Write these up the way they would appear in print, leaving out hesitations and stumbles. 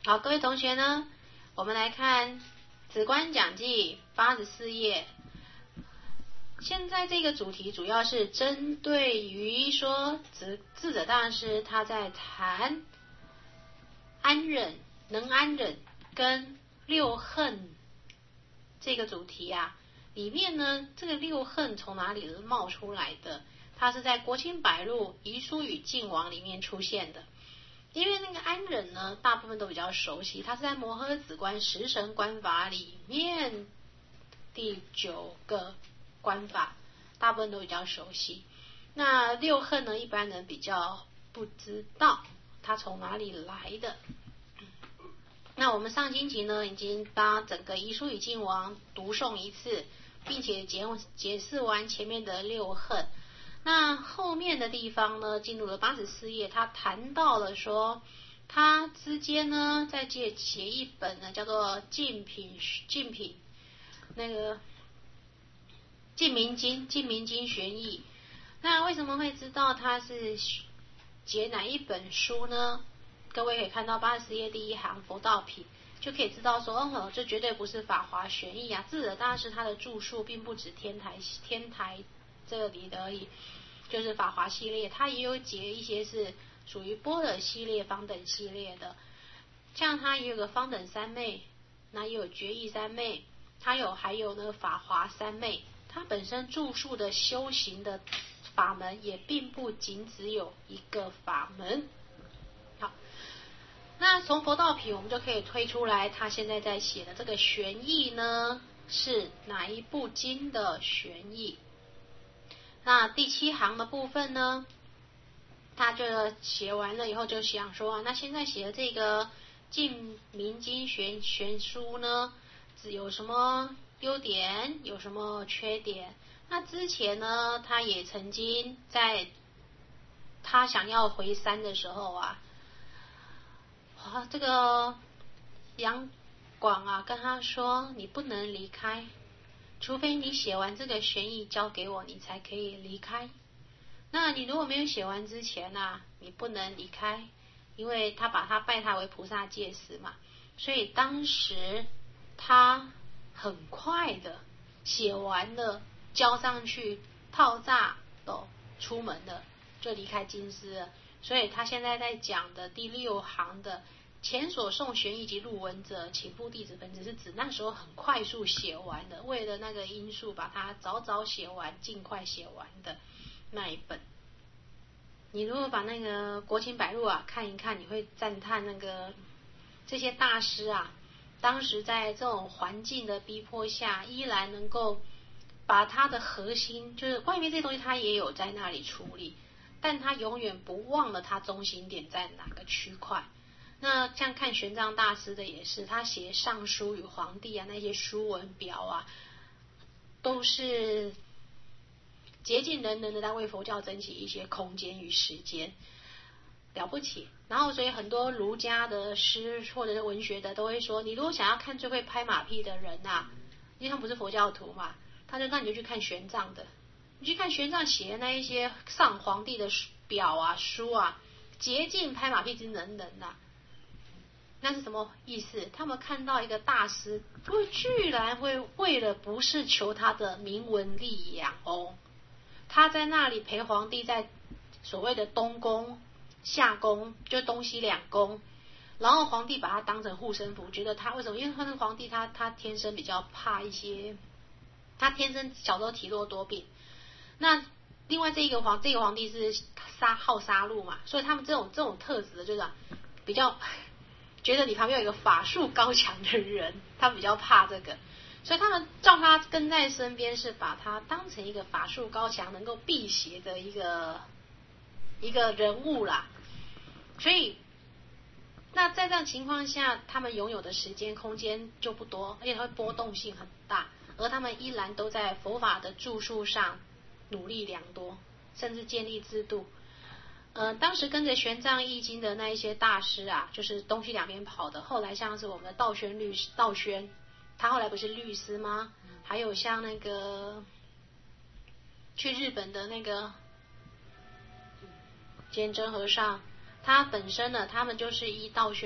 好，各位同学呢，我们来看《止观讲记》84页。现在这个主题主要是针对于说智者大师他在谈安忍、能安忍跟六恨这个主题啊，里面呢，这个六恨从哪里冒出来的？它是在《国清百录·遗书与晋王》里面出现的。因为那个安忍呢，大部分都比较熟悉，它是在摩诃止观十神观法里面第9个观法，大部分都比较熟悉。那六恨呢，一般人比较不知道它从哪里来的。那我们上星期呢，已经把整个遗书与晋王读诵一次，并且解释完前面的六恨。那后面的地方呢，进入了84页，他谈到了说，他之间呢在写一本呢叫做净品那个净明经玄义。那为什么会知道他是解哪一本书呢？各位可以看到80页第1行佛道品，就可以知道说，哦，这绝对不是法华玄义啊！智者大师他的著述并不止天台这里的而已，就是法华系列，他也有解一些是属于般若系列、方等系列的，像他也有个方等三昧，那也有觉义三昧，还有呢法华三昧，他本身著述的修行的法门也并不仅只有一个法门。好，那从佛道品我们就可以推出来，他现在在写的这个玄义呢，是哪一部经的玄义？那第7行的部分呢，他就写完了以后就想说，那现在写的这个净明经玄书呢，有什么优点，有什么缺点？那之前呢，他也曾经在他想要回山的时候啊，这个杨广啊跟他说，你不能离开，除非你写完这个玄义交给我，你才可以离开。那你如果没有写完之前啊，你不能离开，因为他拜他为菩萨戒师嘛，所以当时他很快的写完了，交上去套炸都出门了，就离开京师了。所以他现在在讲的第6行的前所诵玄义及入文者，请付弟子分，只是指那时候很快速写完的，为了那个因素把它早写完，尽快写完的那一本。你如果把那个国清百录啊看一看，你会赞叹那个这些大师啊，当时在这种环境的逼迫下，依然能够把他的核心，就是外面这些东西他也有在那里处理，但他永远不忘了他中心点在哪个区块。那像看玄奘大师的也是，他写尚书与皇帝啊，那些书文表啊，都是竭尽人能的在为佛教争取一些空间与时间，了不起。然后所以很多儒家的诗或者是文学的都会说，你如果想要看最会拍马屁的人啊，因为他不是佛教徒嘛，那你就去看玄奘的，你去看玄奘写的那一些上皇帝的表啊书啊，竭尽拍马屁之能啊。那是什么意思？他们看到一个大师居然会为了不是求他的名闻利养哦，他在那里陪皇帝在所谓的东宫下宫，就东西2宫，然后皇帝把他当成护身符，觉得他为什么？因为他那个皇帝他天生比较怕一些，他天生小时候体弱多病。那另外这个皇帝是好杀戮嘛，所以他们这种特质的就是比较觉得你旁边有一个法术高强的人，他比较怕这个，所以他们叫他跟在身边，是把他当成一个法术高强能够辟邪的一个人物啦。所以那在这样情况下，他们拥有的时间空间就不多，而且它会波动性很大，而他们依然都在佛法的著述上努力良多，甚至建立制度。当时跟着玄奘易经的那一些大师啊，就是东西两边跑的，后来像是我们的道宣，他后来不是律师吗？还有像那个去日本的那个鉴真和尚，他本身呢，他们就是依道宣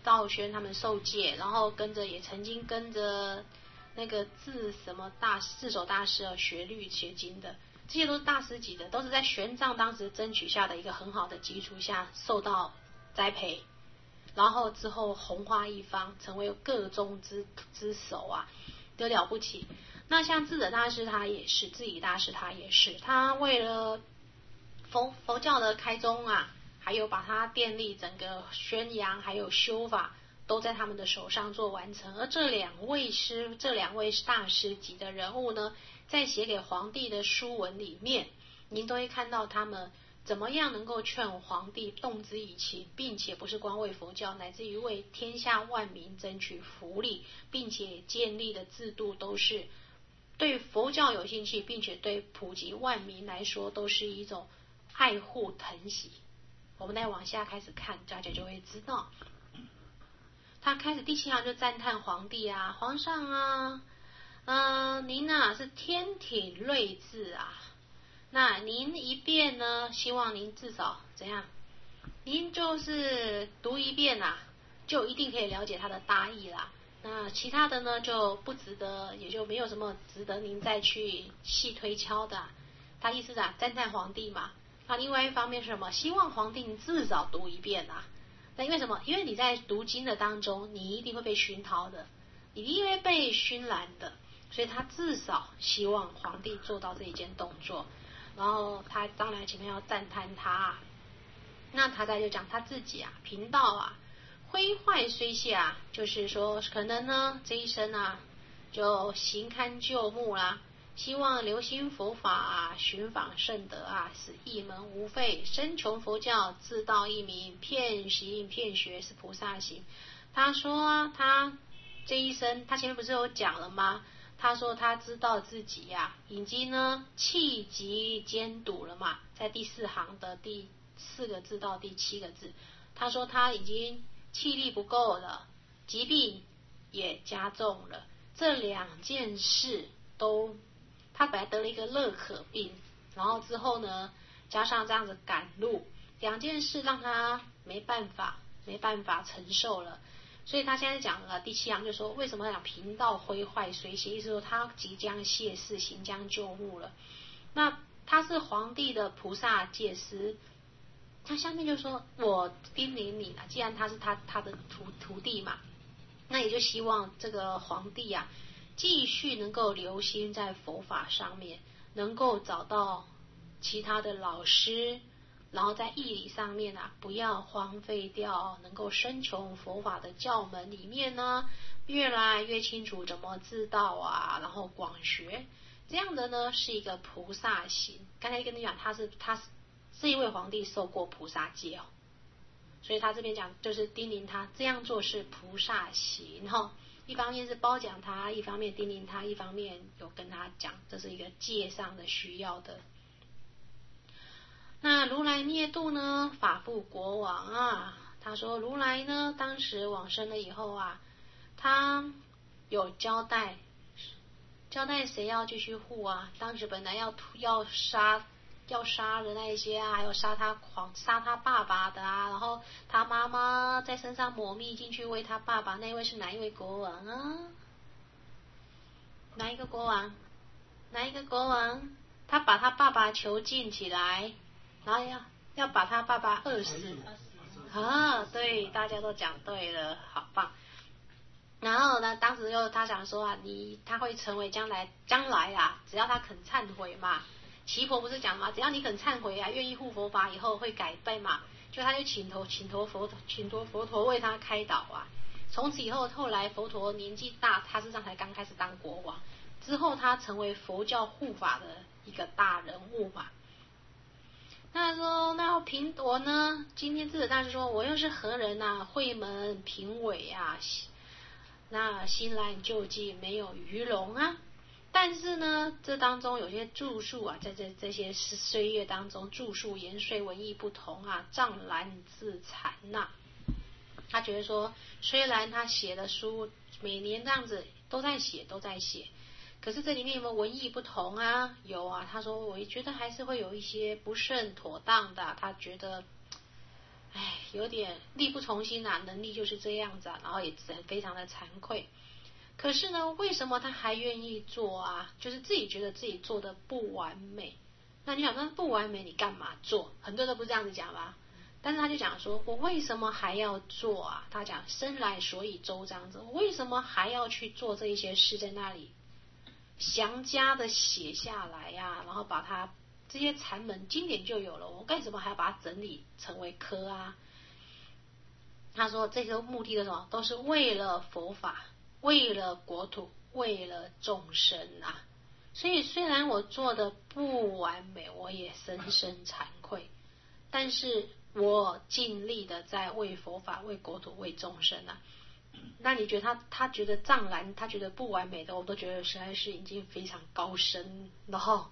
道宣他们受戒，然后也曾经跟着那个智守大师学律学经的，这些都是大师级的，都是在玄奘当时争取下的一个很好的基础下受到栽培，然后之后弘化一方，成为各宗之首啊，得了不起。那像智者大师他也是，智理大师他也是，他为了佛教的开宗啊，还有把它建立整个宣扬还有修法都在他们的手上做完成。而这两位大师级的人物呢，在写给皇帝的书文里面，您都会看到他们怎么样能够劝皇帝动之以情，并且不是光为佛教，乃至于为天下万民争取福利，并且建立的制度都是对佛教有兴趣，并且对普及万民来说都是一种爱护疼惜。我们再往下开始看，大家就会知道，他开始第7行就赞叹皇帝啊，皇上啊，您啊是天挺睿智啊，那您一遍呢，希望您至少怎样？您就是读一遍啊，就一定可以了解他的大意啦。那其他的呢就不值得，也就没有什么值得您再去细推敲的。他意思啊，赞叹皇帝嘛。那另外一方面是什么？希望皇帝你至少读一遍啊。那因为什么？因为你在读经的当中，你一定会被熏陶的，你一定会被熏染的，所以他至少希望皇帝做到这一件动作。然后他当然前面要赞叹他，那他再就讲他自己啊，贫道啊，灰坏虽下，就是说可能呢这一生啊就行堪就木啦，希望留心佛法啊，寻访圣德啊，使一门无废，深穷佛教，自道一名，遍行遍学是菩萨行。他说他这一生，他前面不是有讲了吗？他说他知道自己呀，已经呢气急兼堵了嘛，在第4行的第4个字到第7个字，他说他已经气力不够了，疾病也加重了，这2件事都，他本来得了一个乐可病，然后之后呢加上这样子赶路，2件事让他没办法承受了。所以他现在讲了第7行，就说为什么讲贫道灰坏虽歇，意思说他即将谢世，行将就木了。那他是皇帝的菩萨戒师，他下面就说我叮咛你了，既然他是他的徒弟嘛，那也就希望这个皇帝啊继续能够留心在佛法上面，能够找到其他的老师，然后在义理上面啊不要荒废掉，能够深穷佛法的教门里面呢越来越清楚怎么知道啊，然后广学，这样的呢是一个菩萨行。刚才跟你讲他是这一位皇帝受过菩萨戒哦，所以他这边讲就是叮咛他这样做是菩萨行哈，一方面是褒奖他，一方面叮咛他，一方面有跟他讲这是一个戒上的需要的。那如来灭度呢，法复国王啊，他说如来呢当时往生了以后啊，他有交代谁要继续护啊，当时本来要杀的那一些啊，还有杀他爸爸的啊，然后他妈妈在身上抹蜜进去喂他爸爸，那位是哪一位国王啊？哪一个国王？他把他爸爸囚禁起来，然后要把他爸爸饿死啊！对，大家都讲对了，好棒。然后呢，当时他想说啊，他会成为将来啊，只要他肯忏悔嘛。奇婆不是讲吗？只要你肯忏悔啊，愿意护佛法，以后会改变嘛。就他就请托佛陀为他开导啊。从此以后，后来佛陀年纪大，他实际上才刚开始当国王。之后他成为佛教护法的一个大人物嘛。那说那我呢？今天智者大师说，我又是何人啊？会门评委啊，那新来救济没有鱼龙啊。但是呢，这当中有些著述啊，在这些岁月当中，著述言说文艺不同啊，障然自惭呐。他觉得说，虽然他写的书每年这样子都在写，可是这里面有没有文艺不同啊？有啊，他说我觉得还是会有一些不甚妥当的，他觉得有点力不从心啊，能力就是这样子啊，然后也非常的惭愧。可是呢，为什么他还愿意做啊？就是自己觉得自己做的不完美。那你想，那不完美你干嘛做？很多人都不是这样子讲吧？但是他就讲说，我为什么还要做啊？他讲生来所以周章者，我为什么还要去做这一些事，在那里详加的写下来呀，然后把它这些禅门经典就有了，我干什么还要把它整理成为科啊？他说这些目的是什么？都是为了佛法，为了国土，为了众生啊。所以虽然我做的不完美，我也深深惭愧，但是我尽力的在为佛法、为国土、为众生啊。那你觉得他觉得藏然，他觉得不完美的，我都觉得实在是已经非常高深。然后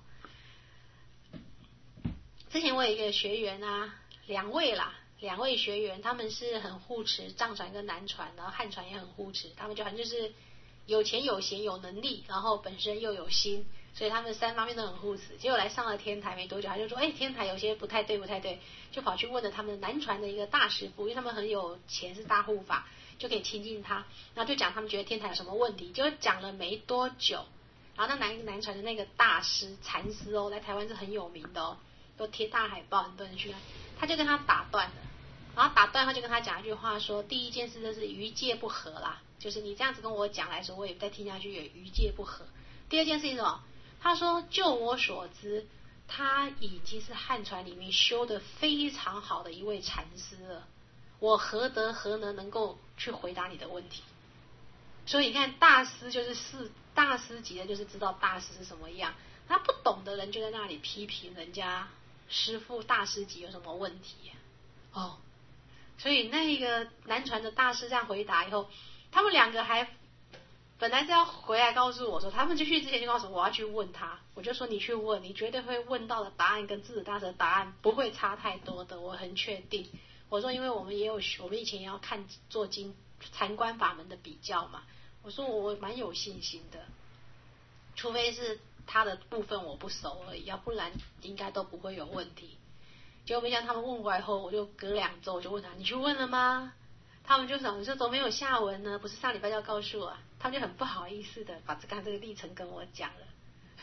之前我有一个学员啊，两位学员，他们是很护持藏传跟南传，然后汉传也很护持，他们就反正就是有钱有闲有能力，然后本身又有心，所以他们三方面都很护持。结果来上了天台没多久，他就说天台有些不太对，就跑去问了他们南传的一个大师父，因为他们很有钱，是大护法，就可以亲近他，然后就讲他们觉得天台有什么问题，结果讲了没多久，然后那南传的那个大师禅师来台湾是很有名的都贴大海报，很多人去，他就跟他打断了。然后打断他就跟他讲一句话说，第一件事就是于戒不合啦，就是你这样子跟我讲来说，我也不再听下去，有于戒不合。第二件事情是什么？他说就我所知，他已经是汉传里面修的非常好的一位禅师了，我何能够去回答你的问题？所以你看，大师就是大师级的，就是知道大师是什么样，他不懂的人就在那里批评人家师父大师级有什么问题所以那个南传的大师这样回答以后，他们两个还本来是要回来告诉我说，他们就去之前就告诉我要去问他，我就说你去问，你绝对会问到的答案跟智者大师的答案不会差太多的，我很确定。我说因为我们以前也要看做经禅观法门的比较嘛，我说我蛮有信心的，除非是他的部分我不熟而已，要不然应该都不会有问题。结果没想到他们问回来后，我就隔2周我就问他，你去问了吗？他们就想你说怎么没有下文呢？不是上礼拜就要告诉我他们就很不好意思的把这个历程跟我讲了。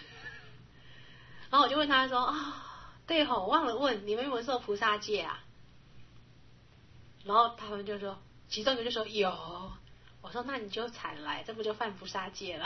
然后我就问他说对我忘了问你们有没有受菩萨戒啊？然后他们就说，其中一个就说有。我说那你就惨来，这不就犯菩萨戒了？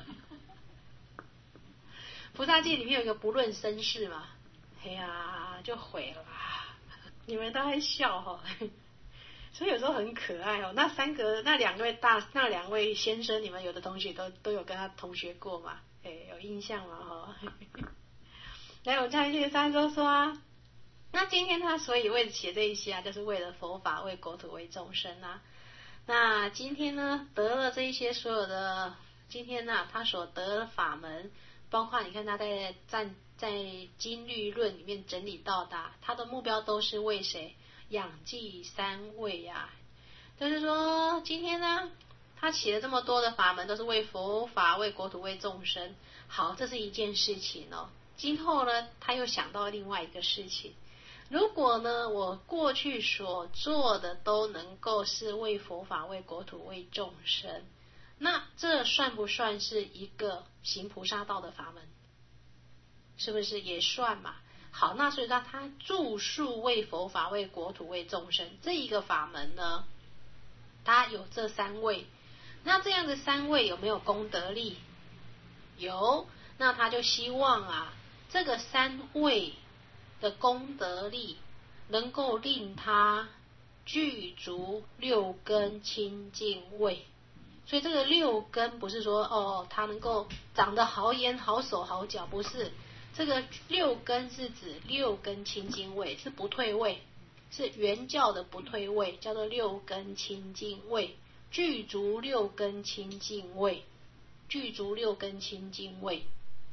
菩萨戒里面有一个不论生世嘛，就毁了，你们都在笑所以有时候很可爱那两位先生，你们有的同学都有跟他同学过嘛？有印象吗？来，我看这个三周说那今天他所以为了写这一些就是为了佛法、为国土、为众生啊。那今天呢，得了这一些所有的，今天呢，他所得的法门，包括你看他在经律论里面整理到的，他的目标都是为谁？养济三位啊。就是说今天呢，他写了这么多的法门，都是为佛法、为国土、为众生。好，这是一件事情今后呢，他又想到另外一个事情，如果呢我过去所做的都能够是为佛法、为国土、为众生，那这算不算是一个行菩萨道的法门？是不是也算嘛？好，那所以说他著述为佛法、为国土、为众生这一个法门呢，他有这3位。那这样的3位有没有功德力？有。那他就希望这个3位的功德力能够令他具足6根清净位。所以这个6根不是说他能够长得好眼好手好脚，不是，这个6根是指6根清净位，是不退位，是原教的不退位，叫做6根清净位，具足6根清净位，具足6根清净位。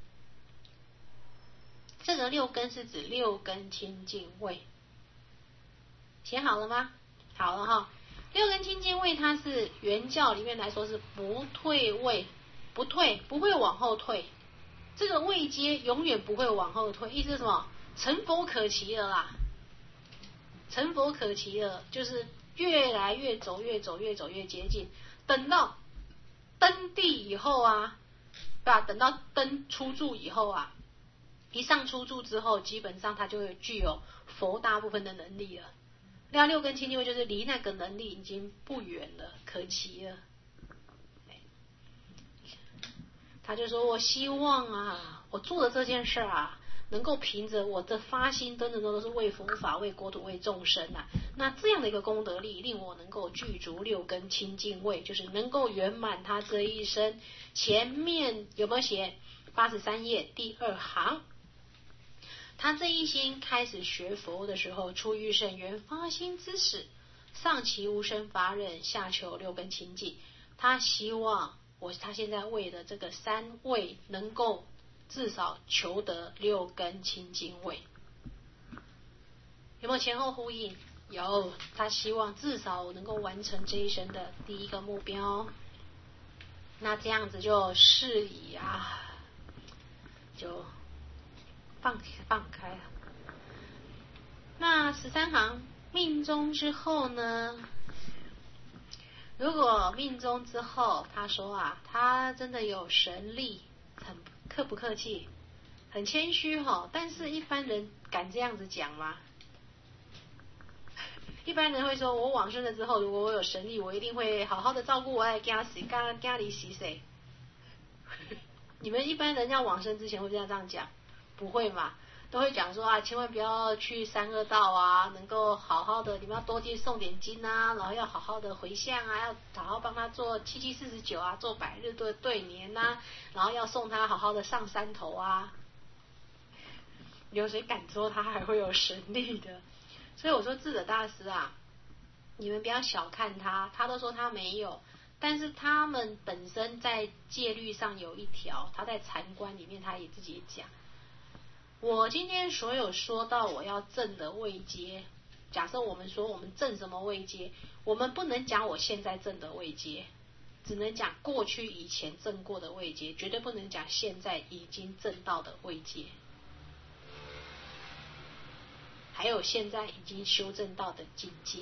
这个6根是指6根清净位，写好了吗？好了6根清净位它是原教里面来说是不退位，不退，不会往后退，这个位阶永远不会往后退，意思是什么？成佛可期了啦。 成佛可期了，就是越来越走越接近，等到登地以后啊，等到登出住以后啊，一上出住之后，基本上他就具有佛大部分的能力了。那六根清净慧就是离那个能力已经不远了，可期了。他就说：“我希望啊，我做的这件事啊，能够凭着我的发心，真的都是为佛法、为国土、为众生啊。那这样的一个功德力，令我能够具足六根清净慧，就是能够圆满他这一生。前面有没有写83页第2行？他这一心开始学佛的时候，出于圣缘发心之时，上其无生法忍，下求六根清净。他希望他现在为的这个3位能够至少求得六根清净位，有没有前后呼应？有，他希望至少能够完成这一生的第一个目标。那这样子就适宜啊，就放开了。那13行命中之后呢？如果命中之后，他说啊，他真的有神力，很客不客气，很谦虚哈。但是一般人敢这样子讲吗？一般人会说，我往生了之后，如果我有神力，我一定会好好的照顾我的家里洗谁？你们一般人要往生之前会不会这样讲？不会嘛？都会讲说啊，千万不要去三恶道啊，能够好好的，你们要多接诵点经啊，然后要好好的回向啊，要好好帮他做7749啊，做100日的对年啊，然后要送他好好的上山头啊。有谁敢说他还会有神力的？所以我说智者大师啊，你们不要小看他，他都说他没有，但是他们本身在戒律上有一条，他在禅观里面他也自己讲。我今天所有说到我要证的位阶，假设我们说我们证什么位阶，我们不能讲我现在证的位阶，只能讲过去以前证过的位阶，绝对不能讲现在已经证到的位阶，还有现在已经修正到的境界。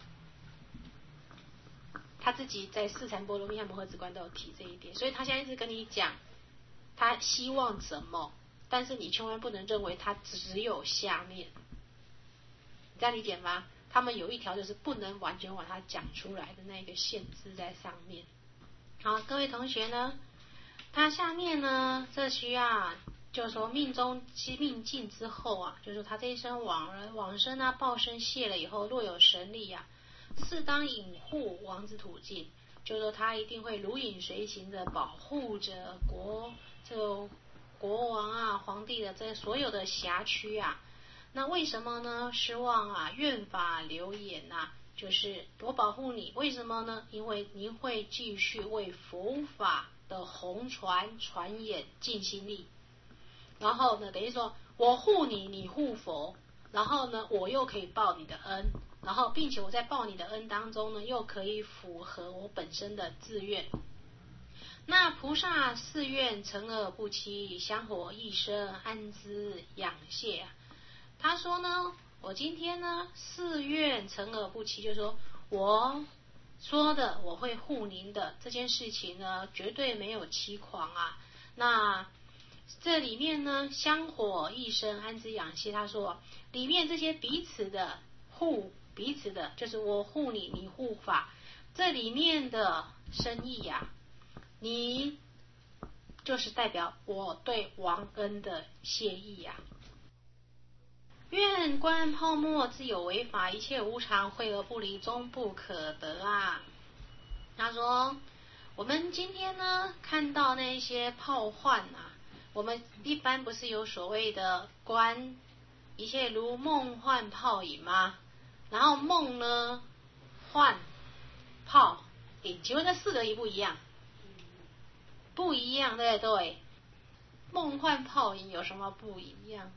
他自己在四禅波罗蜜和摩诃止观都有提这一点，所以他现在一直跟你讲他希望什么，但是你千万不能认为它只有下面，你这样理解吗？他们有一条就是不能完全把它讲出来的那个限制在上面。好，各位同学呢，他下面呢这需要就是说命中命尽之后啊，就是说他这一生往生啊报身谢了以后，若有神力啊，适当隐护王之土境，就是说他一定会如影随形的保护着国王啊、皇帝的这所有的辖区啊。那为什么呢？失望啊，愿法流言啊，就是我保护你，为什么呢？因为您会继续为佛法的弘传演尽心力。然后呢，等于说我护你，你护佛，然后呢，我又可以报你的恩，然后并且我在报你的恩当中呢，又可以符合我本身的志愿。那菩萨誓愿成而不期，香火一生，安之养谢啊。他说呢，我今天呢誓愿成而不期，就是说我说的我会护您的这件事情呢，绝对没有欺狂啊。那这里面呢，香火一生，安之养谢，他说里面这些彼此的护，彼此的就是我护你，你护法，这里面的深意啊，你就是代表我对王恩的谢意啊。愿观泡沫自有为法，一切无常，慧而不离，终不可得啊。他说我们今天呢看到那些泡幻啊，我们一般不是有所谓的观一切如梦幻泡影吗？然后梦呢幻泡影，请问这4个一不一样？不一样，对不对？梦幻泡影有什么不一样？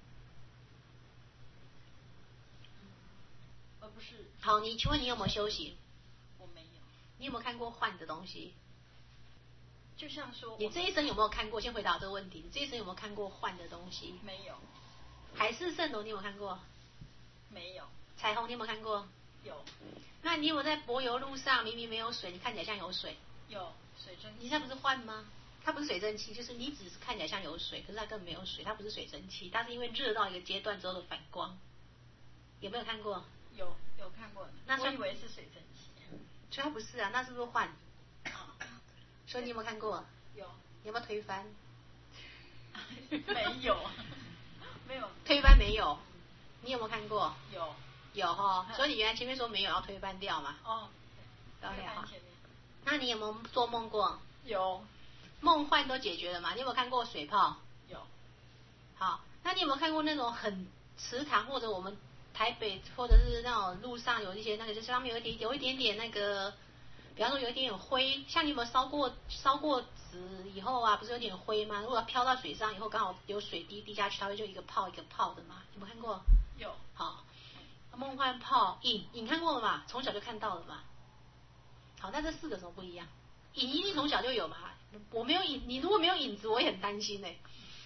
不是。 好，请问你有没有修行？ 我没有。 你有没有看过幻的东西？ 就像说， 你这一生有没有看过？先回答这个问题，你这一生有没有看过幻的东西？ 没有。 海市蜃楼你有看过？ 没有。 彩虹你有没有看过？ 有。 那你有没有在柏油路上明明没有水，你看起来像有水？ 有水蒸气。 你那不是幻吗？它不是水蒸气，就是你只是看起来像有水，可是它根本没有水，它不是水蒸气，它是因为热到一个阶段之后的反光。有没有看过？ 有看过。 那我以为是水蒸气。 所以它不是啊，那是不是幻？所以你有没有看过？ 有。 有没有推翻？ 没有。没有。 推翻没有？你有没有看过？ 有。 有哈，所以你原来前面说没有要推翻掉嘛？ 哦。 推翻前面。 那你有没有做梦过？ 有。 梦幻都解决了嘛？你有没有看过水泡？ 有。 好，那你有没有看过那种很池塘或者我们台北或者是那种路上有一些那个，就是上面有一点点那个，比方说有一点点灰，像你有没有烧过纸以后啊，不是有点灰吗？如果飘到水上以后，刚好有水滴滴下去，它会就一个泡一个泡的嘛？有没有看过？ 有。 好，梦幻泡影看过了嘛？从小就看到了嘛？好，那这4个什么不一样？影一定从小就有嘛？我没有影，你如果没有影子，我也很担心欸。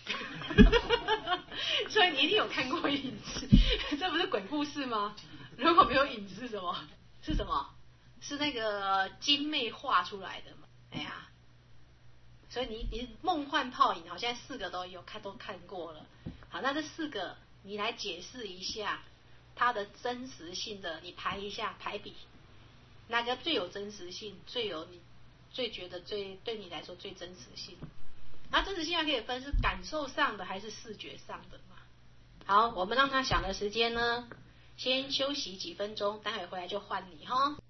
所以你一定有看过影子，这不是鬼故事吗？如果没有影子是什么？是什么？是那个精妹画出来的嘛？哎呀，所以你梦幻泡影好像4个都看过了。好，那这4个你来解释一下它的真实性的，你排一下排比，哪个最有真实性，最觉得对你来说最真实性？那真实性还可以分是感受上的还是视觉上的嘛？好，我们让他想的时间呢，先休息几分钟，待会回来就换你哈。